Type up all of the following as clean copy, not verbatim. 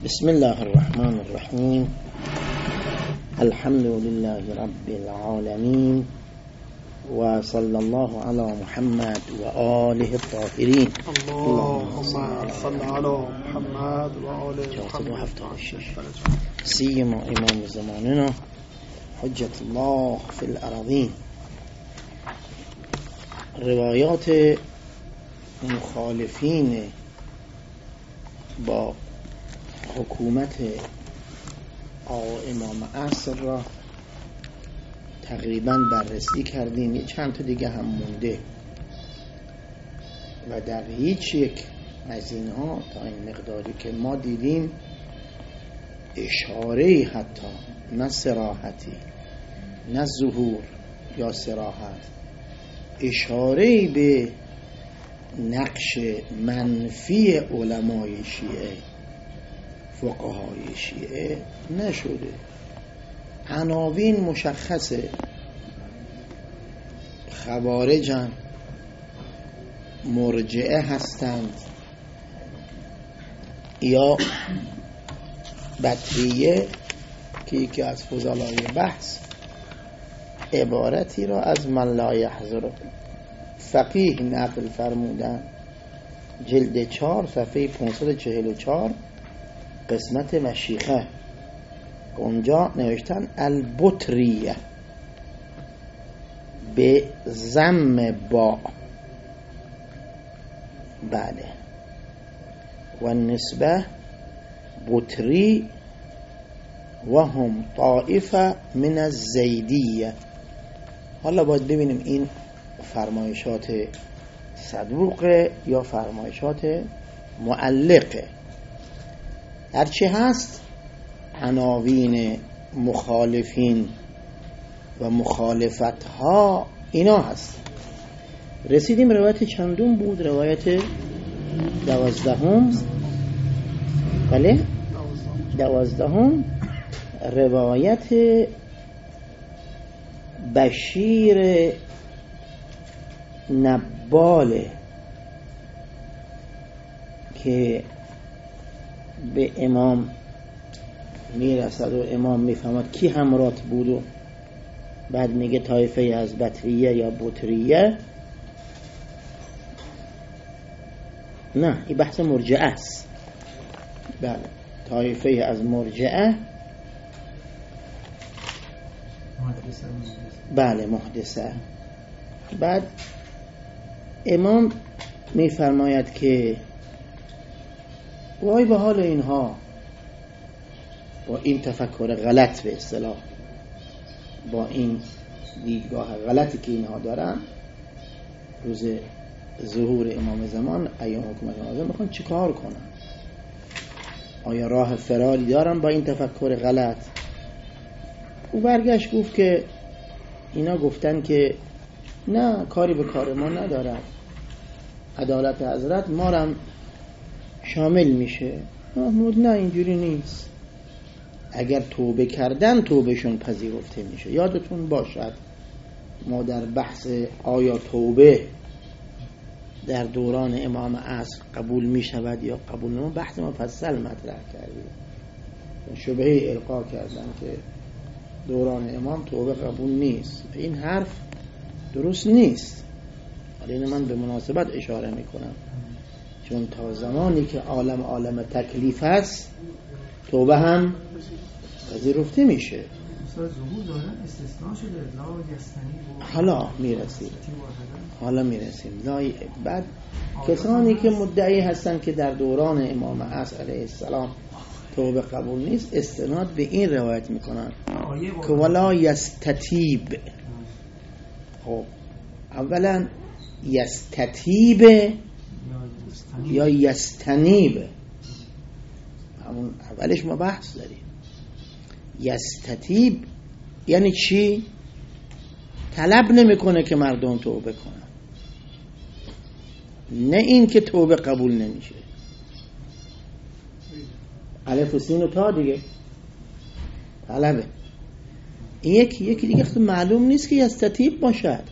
بسم الله الرحمن الرحیم. الحمد لله رب العالمین و صلی الله علی محمد و آله الطاهرین. اللهم صل علی محمد و آله محمد. سیما امام زماننا حجت الله فی الارضین. روایات مخالفین با حکومت امام عصر را تقریبا بررسی کردیم. یه چند تا دیگه هم مونده و در هیچ یک از اینها تا این مقداری که ما دیدیم اشاره حتی نه صراحتی نه ظهور یا صراحت اشاره به نقش منفی علمای شیعه فقهای شیعه نشده. عناوین مشخصه، خوارجن، مرجعه هستند یا بطریه که یکی از فضلای بحث عبارتی را از من لا یحضر فقیه نقل فرمودن، جلد 4 صفحه 544 قسمت مشیخه. اونجا نوشتن البطریه به ضم با، بله، و نسبه بطری و هم طائفه من الزیدیه. حالا باید ببینیم این فرمایشات صدوقه یا فرمایشات معلقه. هرچی هست عناوین مخالفین و مخالفت ها اینا هست. رسیدیم روایت چندم بود؟ روایت 12. بله 12 روایت بشیر نباله که به امام میرسد و امام میفهمد کی همرات بود و بعد میگه طایفه از بطریه یا بطریه. نه، این بحث مرجعه است. بله، طایفه از مرجعه، بله، محدثه. بعد امام میفرماید که وای به حال اینها با این تفکر غلط، به اصطلاح با این دیدگاه غلطی که اینها دارن، روز ظهور امام زمان، ایام حکومت امام زمان میخوان چیکار کنن؟ آیا راه فراری دارن با این تفکر غلط؟ او برگشت گفت که اینا گفتن که نه، کاری به کار ما ندارن، عدالت حضرت ما را شامل میشه. محمود نه، اینجوری نیست. اگر توبه کردن توبهشون پذیرفته میشه. یادتون باشد ما در بحث آیا توبه در دوران امام عصر قبول میشود یا قبول نمیشه بحث مفصل مطرح کردیم. شبهه القا کردن که دوران امام توبه قبول نیست. این حرف درست نیست. حالا این من به مناسبت اشاره میکنم، چون تا زمانی که عالم تکلیف هست توبه هم پذیرفته میشه. حالا میرسیم. بعد کسانی که مدعی هستن که در دوران امام عصر علیه السلام توبه قبول نیست، استناد به این روایت میکنن که ولا یستتیب. خب اولا یستتیب یا یستنیب، همون اولش ما بحث داریم. یستتیب یعنی چی؟ طلب نمیکنه که مردم توبه کنن، نه این که توبه قبول نمیشه. الف و سین و تا دیگه طلبه. این یکی دیگه معلوم نیست که یستتیب باشد.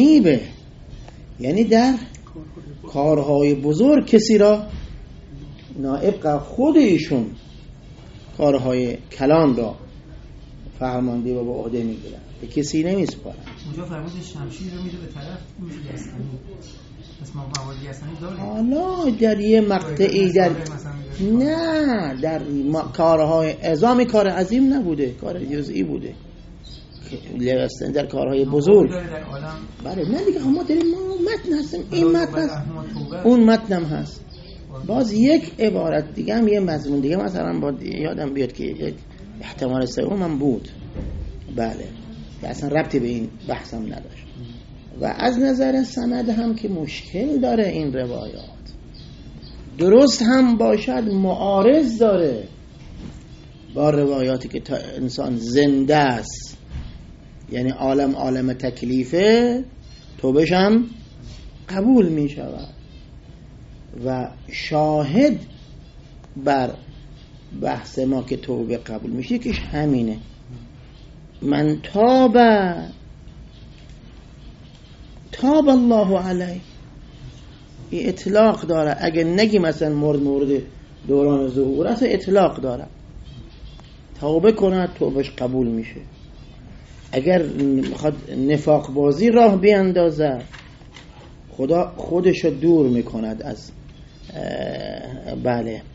یستنیبه یعنی در کارهای بزرگ کسی را نائب خود ایشون کارهای کلان را فرمانده و به عهده میگیرن، به کسی نمیسپارن. اونجا فرمود شمشیر رو میده به طرف اون یزدانی، پس ما مواد یزدانی داریم. حالا در یه مقطعی نه در کارهای عظامی کار عظیم نبوده، کار جزئی بوده لبستن در کارهای بزرگ. بله نه دیگه ما داریم متن هستیم، این متن هست اون متنم هست. باز یک عبارت دیگه هم یه مضمون دیگه مثلا با یادم بیاد که احتمال سوم هم بود، بله اصلا ربطی به این بحثم نداشت. و از نظر سند هم که مشکل داره این روایات، درست هم باشد معارض داره با روایاتی که تا انسان زنده است، یعنی عالم تکلیفه، توبهش هم قبول می شود و شاهد بر بحث ما که توبه قبول میشه یکیش همینه، من تاب الله علیه. این اطلاق داره، اگه نگی مثلا مورد دوران ظهور است، اطلاق داره، توبه کنه توبهش قبول میشه. اگر میخواد نفاق بازی راه بیاندازه، خدا خودشو دور میکند از بله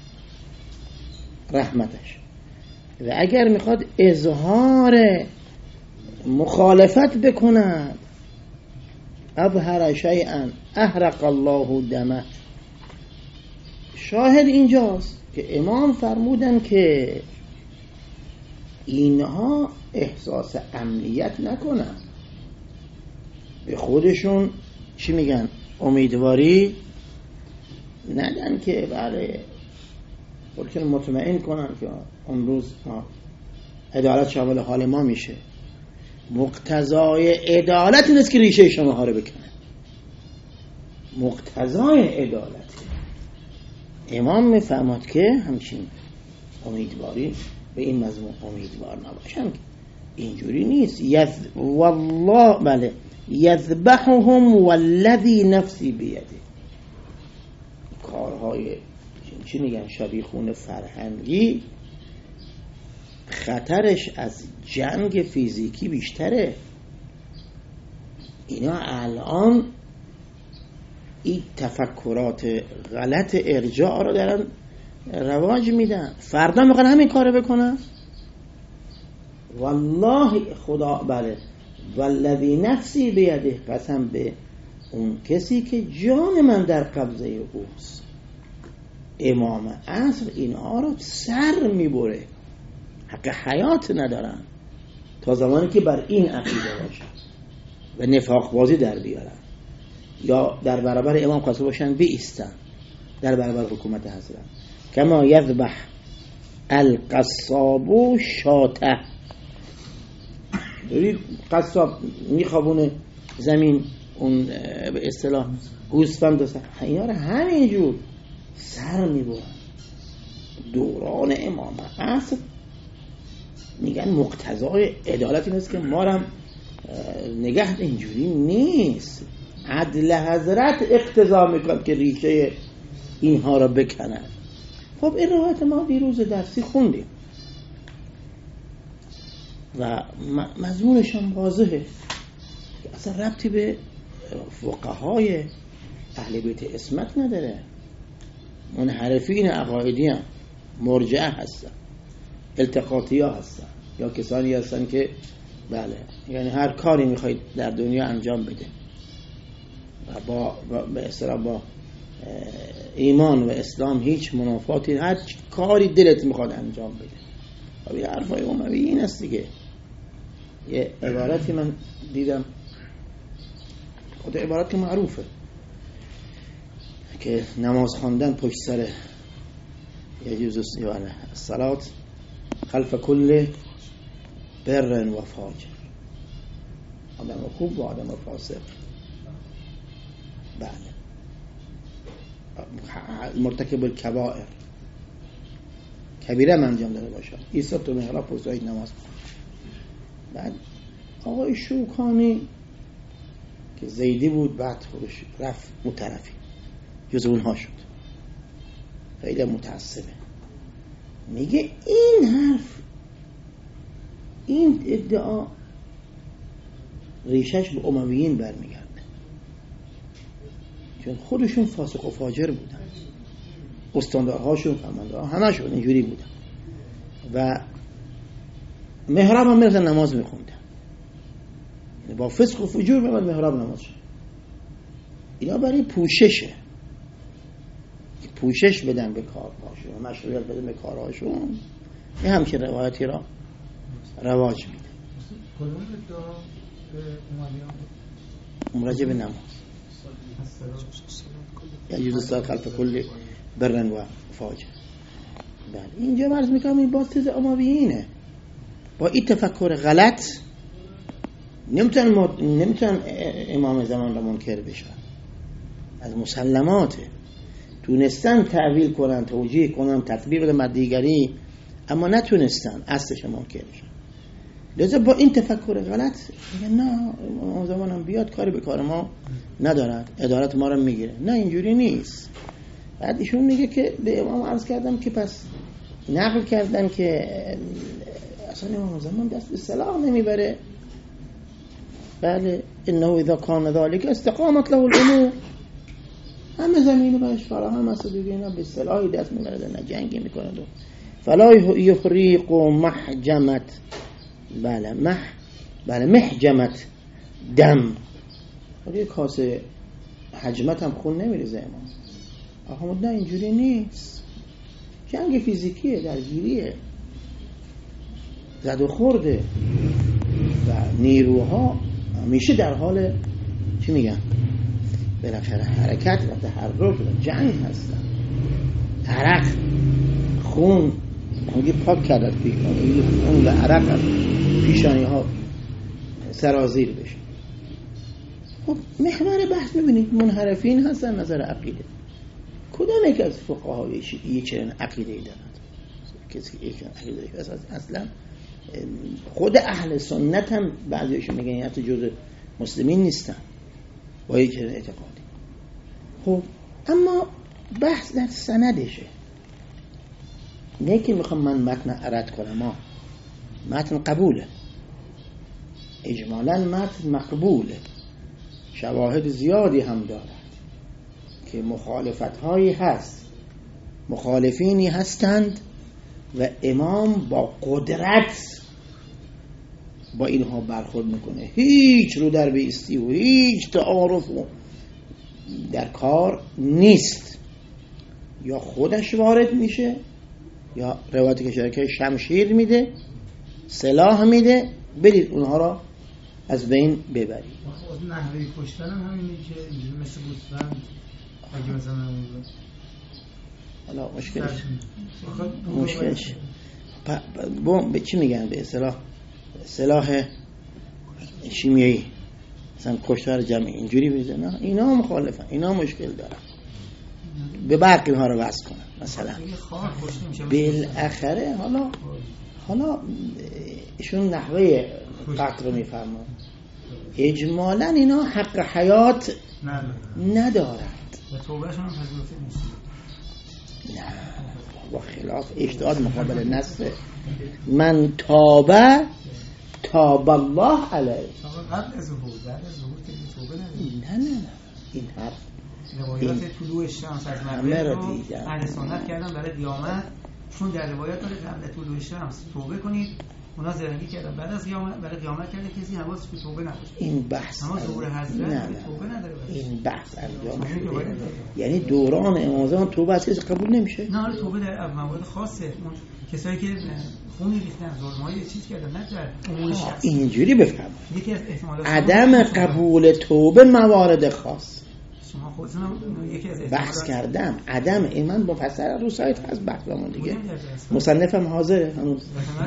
رحمتش. و اگر میخواد اظهار مخالفت بکند، اظهر شیئا احرق الله دمه. شاهد اینجاست که امام فرمودن که اینها احساس امنیت نکنن، به خودشون چی میگن، امیدواری ندن که بله خودشون مطمئن کنن که اون روز عدالت شامل حال ما میشه. مقتضای عدالت این است که ریشه شما ها رو بکنه، مقتضای عدالت. امام میفهمد که همچین امیدواری به این مضمون امیدوار نباشن، اینجوری نیست. والله بله یذبحهم والذی نفسی بیده. کارهای چی میگن شبیخون فرهنگی خطرش از جنگ فیزیکی بیشتره. اینا الان این تفکرات غلط ارجاع رو دارن رواج میدن، فردا میخوان همین کارو بکنن. والله خدا بله والذی نفسی بیده، قسم به اون کسی که جان من در قبضه اوست. امام عصر اینها رو سر میبره، حق حیات ندارن تا زمانی که بر این عقیده باشن و نفاق بازی در بیارن یا در برابر امام قاسم باشن بیستن در برابر حکومت حضرت. کما یذبح القصاب شاته، دارید قصاب میخوابونه زمین اون به اصطلاح گوسفند دوست، اینا رو همینجور سر میبرن. دوران امام عصر میگن مقتضای عدالت این است که ما هم نگه، اینجوری نیست. عدل حضرت اقتضا میکن که ریشه اینها را بکنن. خب این روایت ما دیروز درسی خوندیم و مضمونش هم واضحه، اصلا ربطی به فقهای اهل بیت عصمت نداره. منحرفین عقایدی هم مرجعه هستن، التقاطی ها هستن، یا کسانی هستن که بله یعنی هر کاری میخواید در دنیا انجام بده و به اصطلاح با ایمان و اسلام هیچ منافاتی، هر کاری دلت میخواد انجام بده. و این حرفای اموی این است دیگه. یه عبارتی من دیدم، خود عبارت که معروفه، که نماز خواندن پشت سر یجوز الصلات خلف کل بر و فاجر، آدم خوب و آدم فاسق، بله مرتکب الکبائر، کبیره انجام داده باشه، عیسی تو محراب پشت سر نماز. بعد آقای شوکانی که زیدی بود، بعد خودش رفت مترفی، جز اونها شد. خیلی متعصبه. میگه این حرف، این ادعا ریشش به امویین برمیگرده، چون خودشون فاسق و فاجر بودن، استاندارهاشون، فرماندارها همشون اینجوری بودن و محراب هم میرفتن نماز میخوندن، با فسق و فجور میرفتن محراب نماز شد. اینا برای پوشش بدن به کارهاشون، مشروعیت بدن به کارهاشون، این همچین روایتی را رواج میده. کدوم ادعا مراجع به نماز یجوز الصلاة خلف کل برن و فاجر. بله اینجا مرز میکنم این باز تز امویینه. با این تفکر غلط نمیتونن امام زمان را منکر بشن. از مسلماته تونستن تعویل کنن، توجیه کنن، تطبیق بدن بر دیگری، اما نتونستن اصلش منکر بشن. لذا با این تفکر غلط میگن نه امام زمان هم بیاد کاری به کار ما ندارد، ادارت ما رو میگیره. نه اینجوری نیست. بعد ایشون میگه که به امام عرض کردم که پس نقل کردن که اصلا امام زمان دست به سلاح نمیبره. بله انه اذا کان ذلك استقامت له الامور، همه زمینو برش فراهم است دیگه، اینا به سلاحی دست میبره نه جنگی میکنه. فلا یفریق محجمت، بله محجمت دم، ولی کاسه حجمت هم خون نمیریزه امام. آخه نه اینجوری نیست، جنگ فیزیکیه، درگیریه، زد و خورده و نیروها همیشه در حال چی میگن بالاخره حرکت و تحرک و جنگ هستن. عرق خون میگه پاک کرد از پیشانی، خون و عرق از پیشانی ها سرازیر بشه. خب محور بحث میبینید منحرفین هستن نظر عقیده. کدام یک از فقهای شیعی چنین عقیده ای دارد؟ کسی که یک عقیده اصلا خود اهل سنت هم بعضیشون میگن این حتی جزء مسلمین نیستن با یک چنین اعتقادی. خب اما بحث در سندشه، نه که میخوام من متن رد کنم. متن قبوله، اجمالا متن مقبوله، شواهد زیادی هم دارد که مخالفت هایی هست، مخالفینی هستند و امام با قدرت با اینها برخورد میکنه، هیچ رو در بیستی و هیچ تعارف در کار نیست. یا خودش وارد میشه یا روایت که شرکه شمشیر میده، سلاح میده، برید اونها را از بین ببرید. نحوه کشتن هم همینه که اینجوری مثل گوسفند اگه مثلا حالا مشکلش به چی میگن به اصطلاح سلاح شیمیایی، مثلا کشتار جمعی اینجوری بزنن، اینا مخالفن، اینا مشکل دارن، به برق اینها رو وصل کنن مثلا بالاخره. حالا ایشون نحوه قتل رو میفرمان، اجمالا اینا حق حیات ندارند و توبهشون هم پذیرفته نیست. نه با خلاف اجتهاد مقابل نص من تاب الله علیه. قبل از ظهور، بعد از ظهور که توبه نداره. نه این حرف روایات طلوع شمس از مغرب رو اهل سنت کردن برای قیامت، چون در روایات داره قبل طلوع شمس توبه کنید، اونا زرنگی کردن بعد از قیامت برای قیامت کرده کسی حواسش به توبه نباشه. این بحث اما ظهور حضرت توبه نداره. این بحث انجام شده، یعنی دوران امام زمان توبه از کسی قبول نمیشه. نه حالا توبه در موارد خاصه، اون کسایی که خونی ریختن، ظلمای چیز کردن، نه در امور شخصی. اینجوری بفهم یکی از احتمالات عدم قبول توبه موارد خاص. شما خودتون یکی از بحث کردم عدم ایمان با فسر رو سایت هست بحثمون دیگه، مصنفم حاضره هنوز.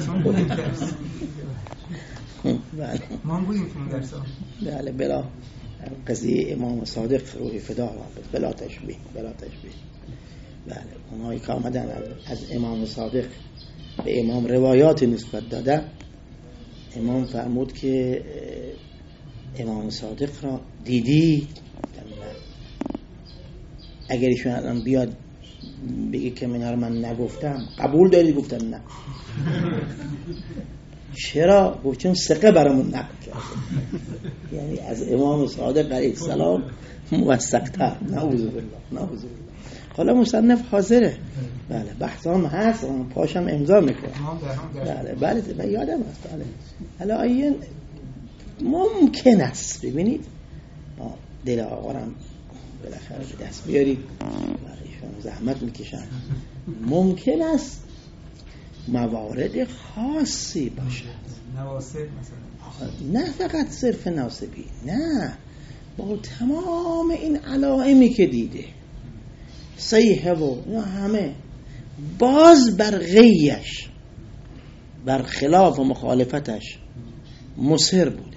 بله ما هم بودیم تو درس. بله بلا قضیه امام صادق روحی فدا بلا تشبیه. بله اونهایی که آمدن از امام صادق به امام روایات نسبت دادن، امام فرمود که امام صادق را دیدی؟ اگر ایشون الان بیاد بگی که من رو من نگفتم، قبول داری؟ گفتم نه. چرا؟ گفت چون ثقه برامون نقل کرد، یعنی از امام صادق علیه السلام موثق‌تر. نعوذ بالله. حالا مصنف حاضره، بله بحثام هست، پاشم امضا میکنه، بله یادم هست. بله حالا ممکن است ببینید دل آقا رو بالاخره به دست بیارید، برایشون زحمت میکشن، ممکن است موارد خاصی باشد، نواسب مثلا، نه فقط صرف ناسبی، نه، با تمام این علائمی که دیده، صیحه و همه، باز بر غیش، بر خلاف و مخالفتش مصر بوده.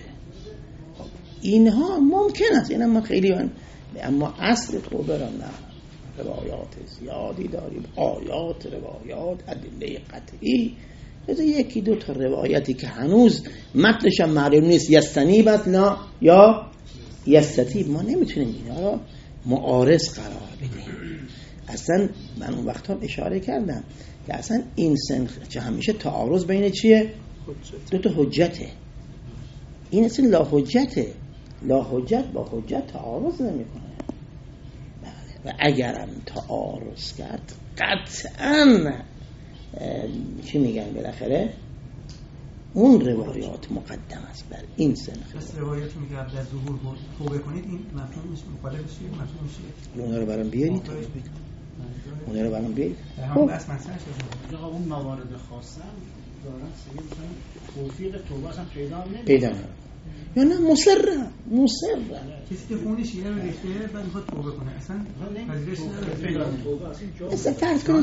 اینها ممکن است، اینها ما خیلی اما اصل توبه را نه. روایات زیادی داریم، آیات، روایات، ادله قطعی. از یکی دو تا روایتی که هنوز متنش هم معلوم نیست، یستنیب است نه یا یستتیب، ما نمیتونیم اینا را معارض قرار بدیم. اصلا من اون وقت هم اشاره کردم که اصلا این چه همیشه تعارض بین چیه؟ دو تا حجته. این اصلا لا حجته، لا حجت با حجت تعارض نمیکنه. و اگرم تعارض کرد قطعا چی میگن بالاخره اون روایات مقدم است بر این سنخ. پس روایت میگه در ظهور توبه کنید، این مفهومش مخالفش چیه؟ مفهومش چیه؟ اونا رو برام بیارید، اونا رو برام بیارید. خب بس مثلا آقا اون موارد خاصه دارن سید مثلا توفیق توبه اصلا پیدا نمیشه یا نه مصر کسی که خونش یه رو ریخته بعد میخواد توبه کنه اصلا پذیرش نداره. اصلا فرض کنید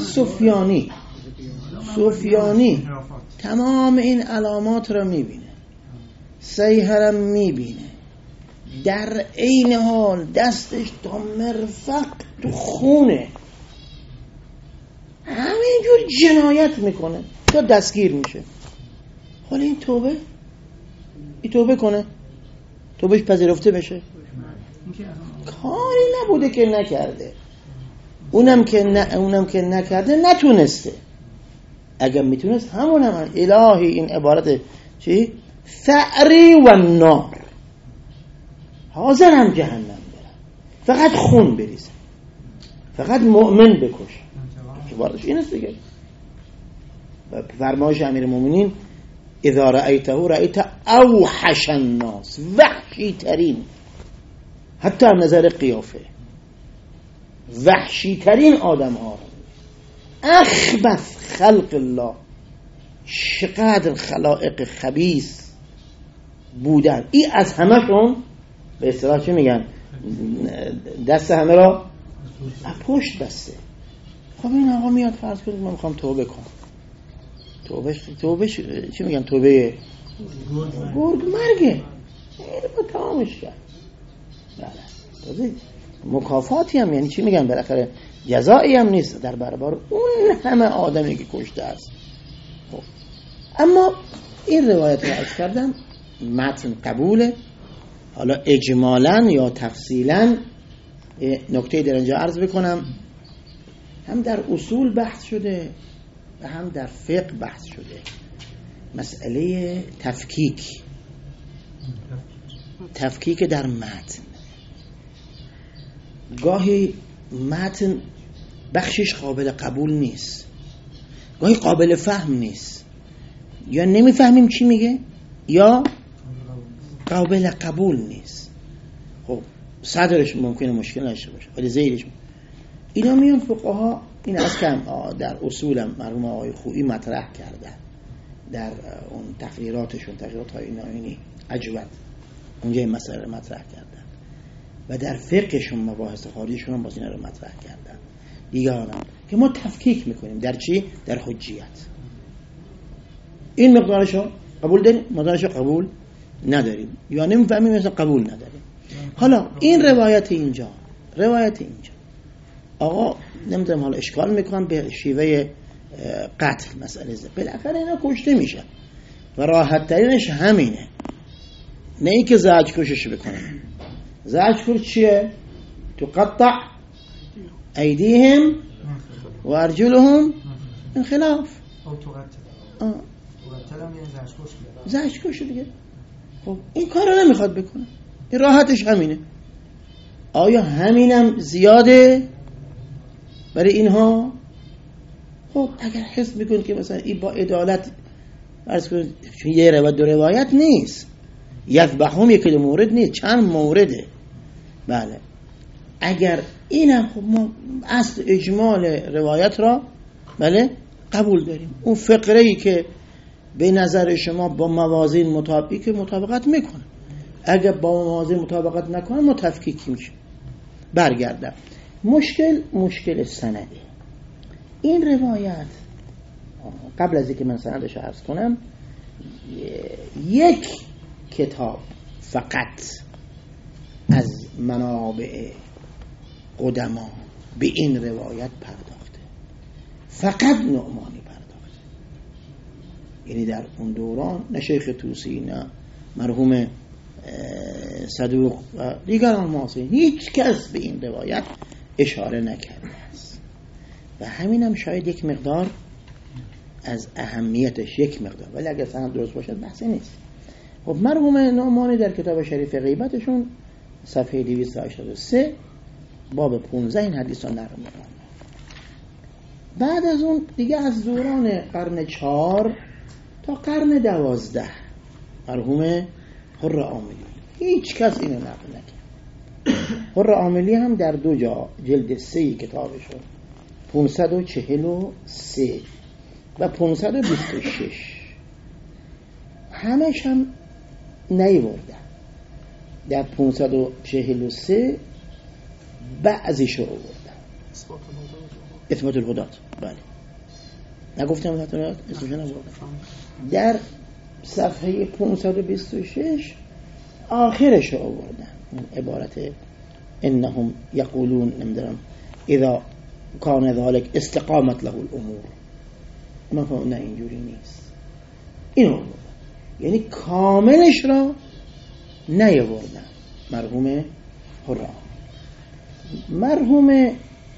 سفیانی تمام این علامات را میبینه، صیحه را میبینه، در عین حال دستش تا مرفق تو خونه، همینجور جنایت میکنه تا دستگیر میشه. حالا این توبه کنه، توبهش پذیرفته بشه؟ کاری نبوده که نکرده، اونم که نکرده نتونسته. اگر میتونست همون هم الهی این عبارت چی؟ ثأری و نار، حاضرم جهنم برم، فقط خون بریزم، فقط مؤمن بکش. عبارتش این است دیگه. فرمایش امیرالمومنین اذا رأیته رأیت اوحش الناس، وحشی ترین، حتی نظر قیافه، وحشی ترین آدم ها، اخبث خلق الله، چقدر خلائق خبیث بودن. این از همشون به اصطلاح چی میگن؟ دست همه را پشت بسته. خب این آقا میاد فرض کنید من میخوام توبه کنم، توبه چی میگن؟ توبه گرگ مرگه، این رو تمامش کرد. بله مکافاتی هم، یعنی چی میگن بالاخره جزایی هم نیست در برابر اون همه آدمی که کشته است. خب اما این روایت رو عرض کردم متن قبوله. حالا اجمالاً یا تفصیلاً نکته در اینجا عرض بکنم، هم در اصول بحث شده و هم در فقه بحث شده. مسئله تفکیک در متن. گاهی متن بخشش قابل قبول نیست، گاهی قابل فهم نیست، یا نمیفهمیم چی میگه یا قابل قبول نیست. خب صدرش ممکنه مشکل نشه باشه ولی زیرش اینا میان فقها این از کم در اصولم مرحوم آقای خویی مطرح کردن در اون تقریراتشون، تقریرات‌های اینایی عجوت اونجا این مسئله رو مطرح کردن و در فقهشون مباحث خارجیشون هم باز اینا رو مطرح کردن دیگران هم که ما تفکیک میکنیم در چی؟ در حجیت. این مقدارشو قبول داریم، مقدارشو قبول نداریم، یا نمیفهمیم مثلا قبول نداریم. حالا این روایت اینجا آقا نمیدونم حالا اشکال میکنم به شیوه قتل مسئله بالاخره اینا کشته میشن و راحت ترینش همینه، نه ای که زجر کشش بکنه. زجر کش چیه؟ تو قطع ایدیهم و ارجلهم من خلاف. زشکش دیگه. خب این کار رو نمیخواد بکنه، این راحتش همینه. آیا همینم زیاده برای اینها؟ خب اگر حس میکنید که مثلا این با عدالت فرض کنید، چون یه روایت دو روایت نیست، یذبحهم یک دو مورد نیست، چند مورده. بله اگر اینم خب ما اصل اجمال روایت را بله قبول داریم. اون فقره‌ای که به نظر شما با موازین مطابقت میکنه، اگر با موازین مطابقت نکنه ما تفکیک میشه. برگردم مشکل سنده. این روایت قبل از اینکه من سندش عرض کنم، یک کتاب فقط از منابع قدما به این روایت پرداخته، فقط نعمانی پرداخته. یعنی در اون دوران نه شیخ طوسی نه مرحوم صدوق و دیگران معاصرین هیچ کس به این روایت اشاره نکرده است و همین هم شاید یک مقدار از اهمیتش، یک مقدار، ولی اگر سند درست باشد بحثی نیست. خب مرحوم نعمانی در کتاب شریف غیبتشون صفحه 283 باب 15 این حدیث رو نقل می‌کنه. بعد از اون دیگه از دوران قرن 4 تا قرن 12 مرحوم حر عاملی هیچ کس اینو نقل نکرد. حر عاملی هم در دو جا جلد 3 کتابشون 543 و 526 همش هم نیوردن. در 543 بعضیشو آوردن، اثبات الهدات. بله نگفتم اثبات الهدات اسمش نبردن. در صفحه 526 آخرشو آوردن، عبارت انهم یقولون نمیدونم اذا کان ذلك استقامت له الامور. ما نه اینجوری نیست. اینو آوردن، یعنی کاملش را نیاوردن. مرحوم حرام، مرحوم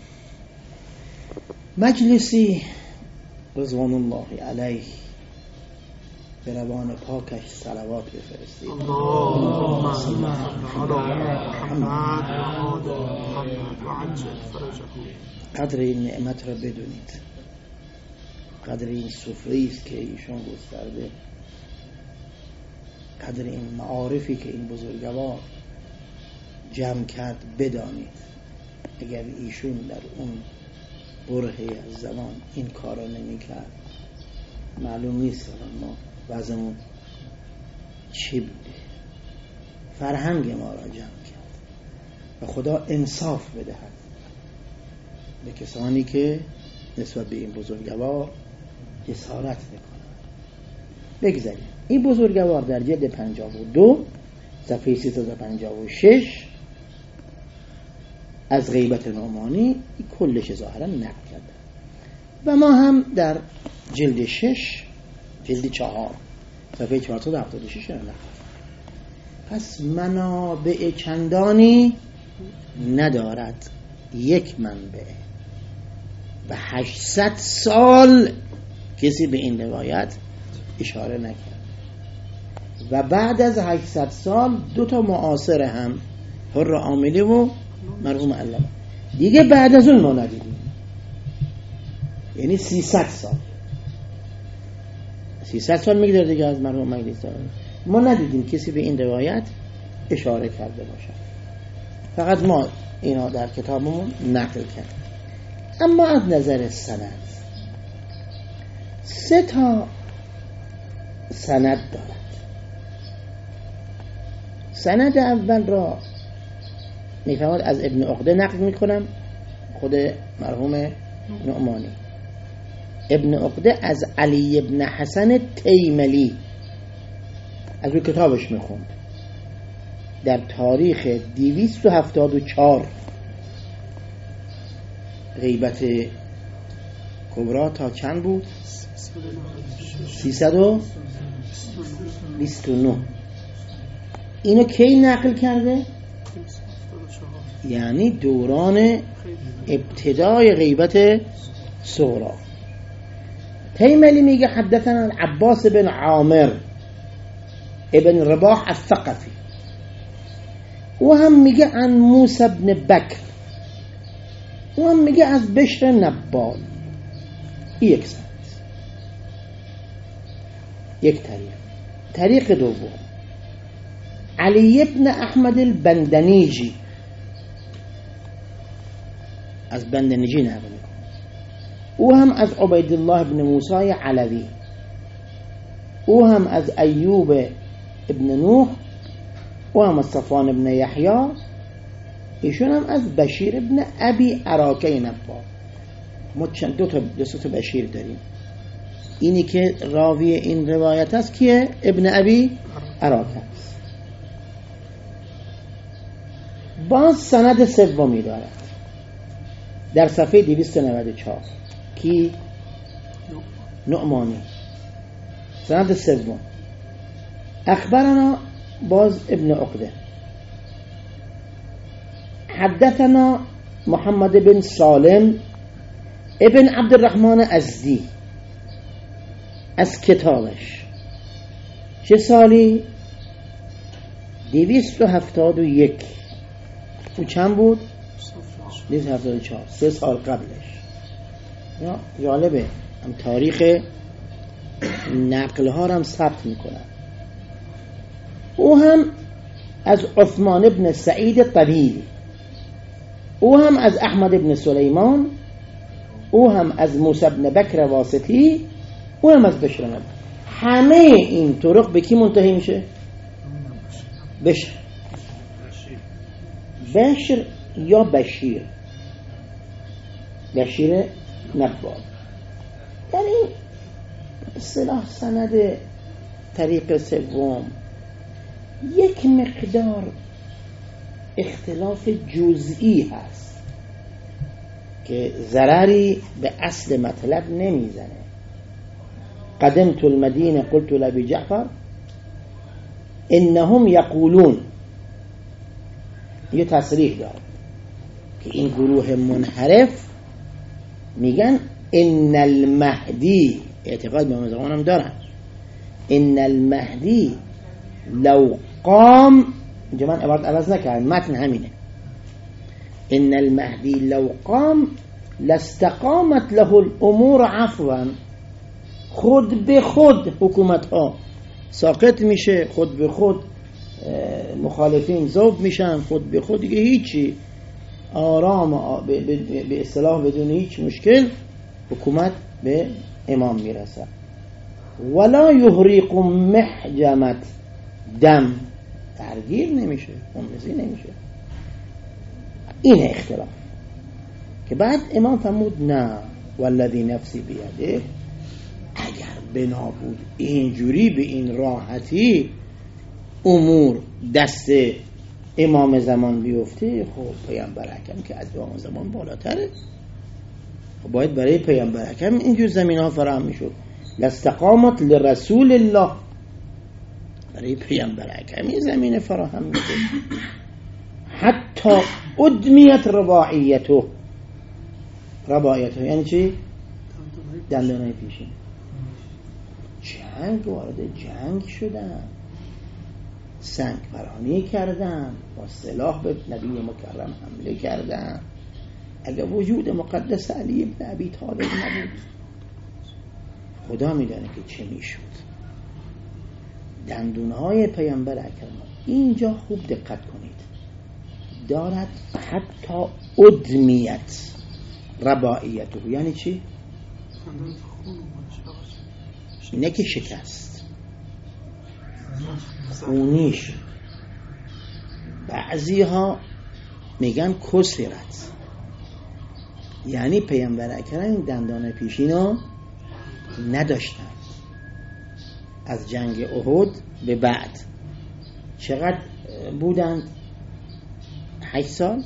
مجلسی رضوان الله علیه به روان پاکش صلوات بفرستید. اللهم صل علی محمد. قدر این نعمت را بدونید، قدر این سفره‌ای است که ایشون گسترده، قدر این معارفی که این بزرگوار جمع کرد بدانید. اگر ایشون در اون برهه از زمان این کارا نمی کرد معلوم نیست ما وضعمون چی بوده. فرهنگ ما را جمع کرد و خدا انصاف بدهد به کسانی که نسبت به این بزرگوار جسارت میکنند. بگذاریم این بزرگوار در جلد 52 صفحه 356 از غیبت نعمانی کلش ظاهرا نقل کرده و ما هم در جلد 6 جلد 4 صفحه 476 نقل. پس منابع چندانی ندارد، یک منبع و 800 سال کسی به این روایت اشاره نکرد و بعد از 800 سال دو تا معاصر هم حر عاملی و مرحوم علامه دیگه بعد از اون ما ندیدیم. یعنی 300 سال میگذره دیگه از مرحوم مجلسی ما ندیدیم کسی به این روایت اشاره کرده باشه. فقط ما اینا در کتابمون نقل کرد. اما از نظر سند 3 تا سند دارد. سند اول را میفهمد از ابن عقده نقل میکنم، خود مرحوم نعمانی. ابن عقده از علی ابن حسن تیملی از روی کتابش میخوند در تاریخ 274 غیبت کبرا تا چند بود؟ 329. اینو کی نقل کرده؟ یعنی دوران ابتدای غیبت صغرا. تیملی میگه حدثنا عباس بن عامر ابن رباح الثقفی، و هم میگه عن موسی بن بکر، و هم میگه از بشر نبال. یک سند، یک طریق دوم علی ابن احمد البندنیجی، از بندنیجی نقل میکنه، او هم از عبیدالله ابن موسی علوی، او هم از ایوب ابن نوح، او هم از صفوان ابن یحیی، ایشون هم از بشیر ابن ابی عراکه نبال. ما دو تا بشیر داریم. اینی که راوی این روایت است کیه؟ ابن ابی عراکه است. باز سند سومی دارد در صفحه 294 کی؟ نعمانی. سند سوم اخبرنا باز ابن عقده حدثنا محمد بن سالم ابن عبد الرحمن ازدی از کتابش چه سالی؟ 271. او چند بود؟ 274. 3 سال قبلش. یا جالبه هم تاریخ نقل ها هم ثبت میکنن. او هم از عثمان ابن سعید طویل، او هم از احمد ابن سلیمان، او هم از موسی ابن بکر واسطی، او هم از بشر نبال. همه این طرق به کی منتهی میشه؟ بشر یا بشیر نبال. در این اصطلاح سند طریق سوم یک مقدار اختلاف جزئی هست که ضرری به اصل مطلب نمیزنه. قدمت المدینه قلت لابی جعفر انهم یقولون، یه تصریح داره که این گروه منحرف میگن ان المهدی، اعتقاد به امام زمان هم دارن، ان المهدی لو قام، اینجا من عبارت عوض نکردم، متن همینه، ان المهدی لو قام لاستقامت له الامور عفوا. خود به خود حکومت ها ساقط میشه، خود به خود مخالفین ذوب میشن، خود به خود دیگه هیچی، آرام به اصطلاح بدون هیچ مشکل حکومت به امام میرسه. ولا یحرق محجمت دم، درگیر نمیشه، خونریزی نمیشه. این اختلاف که بعد امام فرمود نه والذی نفسی بیده، اگر بنا بود اینجوری به این راحتی امور دست امام زمان بیفته، خب پیامبر اکرم که از امام زمان بالاتره، خب باید برای پیامبر اکرم اینجور زمین ها فراهم میشد. لاستقامت لرسول الله، برای پیامبر اکرم این زمین فراهم میشد. حتی ادمیت رباعیته یعنی چی؟ دندانه پیشین. جنگ، وارد جنگ شدن، سنگ پرانی کردن، با سلاح به نبی مکرم حمله کردن. اگر وجود مقدس علی ابن ابی طالب نبود خدا میدانه که چه میشد. دندونهای پیامبر اکرم اینجا خوب دقت کنید دارد حتی ادمیت رباعیته، یعنی چی؟ اینه که شکست خونیش، بعضی ها میگن کسرت، یعنی پیامبر اکرم این دندان پیشینو نداشتن. از جنگ احد به بعد چقدر بودند؟ 8 سال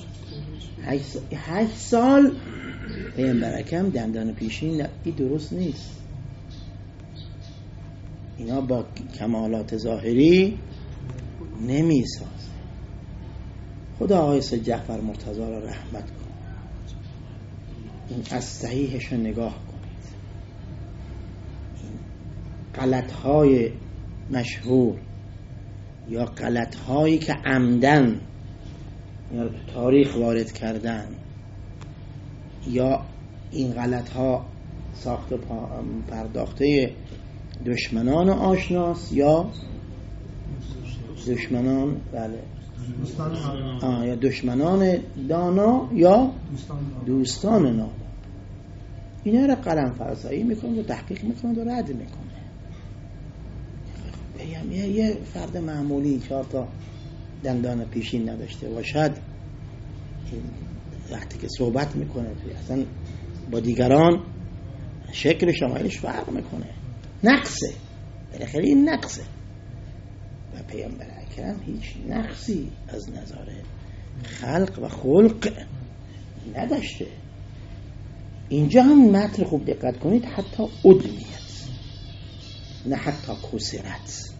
8 سال پیامبر اکرم دندان پیشین این درست نیست. اینا با کمالات ظاهری نمی سازه. خدا آقای سید جعفر مرتضی را رحمت کن. این از صحیحش رو نگاه کنید. این غلط‌های مشهور یا غلط‌هایی که عمدن یا تو تاریخ وارد کردن یا این غلط‌ها ساخت پرداخته دشمنان آشناس یا دشمنان یا دشمنان دانا یا دوستان نانا. اینا را قلم فرسایی میکنه و تحقیق میکنه و رد میکنه. یه فرد معمولی 4 تا دندان پیشین نداشته باشد، وقتی که صحبت میکنه اصلا با دیگران شکل شمایلش فرق میکنه، نقصه، بالاخره این نقصه. و پیامبر اکرم هیچ نقصی از نظر خلق و خلق نداشته. اینجا هم متن خوب دقت کنید، حتی ادمیت نه حتی کسرت.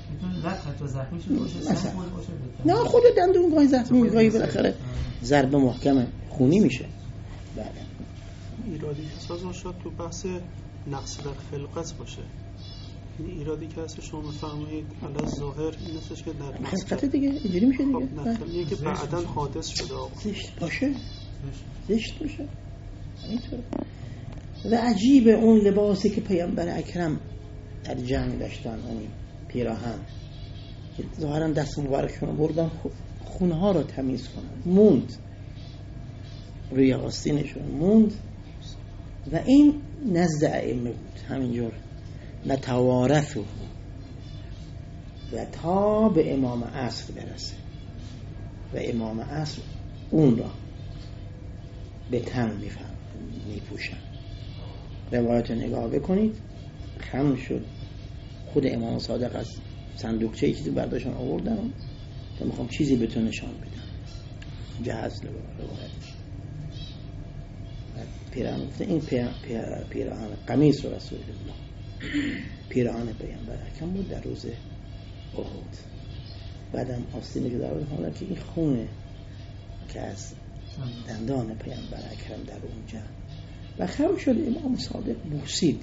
نه خود دندون گاهی زخمی، گاهی بالاخره ضربه محکم خونی میشه. بله ایرادی که سازمان شد تو بحث نقص در خلقت باشه. این ایرادی که هست شما میفرمایید علی ظاهر این هستش که در خلقت دیگه اینجوری میشه دیگه. نه که بعداً حادث شده زشت باشه، زشت باشه اینطور. و عجیب اون لباسی که پیامبر اکرم در جنگ داشتن، اون پیراهن که ظاهرا دست مبارکشون بردن خونها رو تمیز کنن، موند روی آستینشون موند. و این نزد ائمه بود همینجور نتوارثو و تا به امام عصر برسه و امام عصر اون را به تن میپوشن. روایت نگاه بکنید، خم شد. خود امام صادق از صندوقچه چیزی برداشتن آوردن تا میخوام چیزی به تو نشان بدم. جهاز روایت پیراهن گفته این پیراهن قمیص رسول الله، پیراهن پیامبر اکرم بود در روز احد. بعدم آستینی که در بود، حالا که این خونه که از دندان پیامبر اکرم در اونجا و خم شد. امام صادق بوسید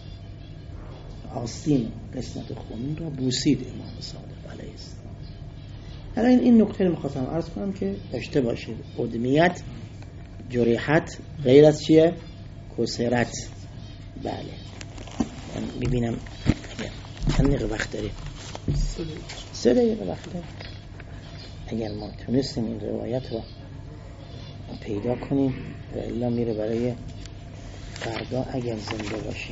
آستین قسمت خونین را، بوسید امام صادق علیه السلام. حالا این نکته رو می‌خواستم عرض کنم که داشته باشید. ادمیت، جریحت غیر از چیه؟ کسرت. بله من ببینم چند دقیقه وقت داریم. 3 دقیقه وقت داریم. اگر ما تونستیم این روایت رو پیدا کنیم و الا میره برای فردا اگر زنده باشیم.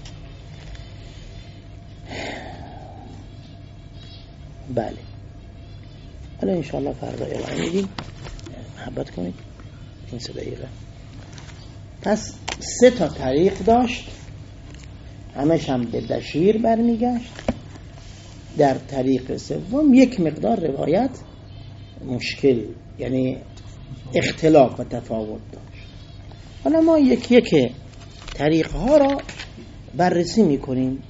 بله حالا انشاءالله فردا ارائه میدیم، محبت کنید. این 3 دقیقه. پس 3 تا طریق داشت، همش هم به بشیر برمیگشت. در طریق سوم یک مقدار روایت مشکل، یعنی اختلاف و تفاوت داشت. حالا ما یک طریق ها را بررسی میکنیم.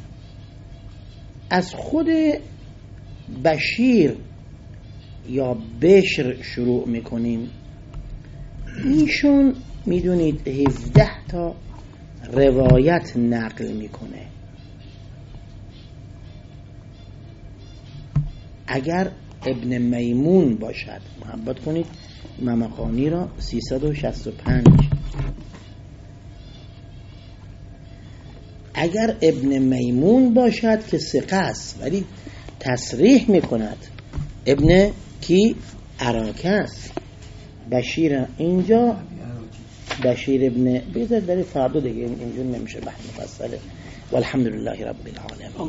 از خود بشیر یا بشر شروع میکنیم. ایشون میدونید 17 تا روایت نقل میکنه. اگر ابن میمون باشد، محبت کنید، ممقانی را 365. اگر ابن میمون باشد که ثقه است ولی تصریح میکند ابن کی عراکه است. بشیر اینجا بشیر ابن بذار در فردا دیگه اینجور نمیشه بحث مفصله. والحمدلله رب العالمین.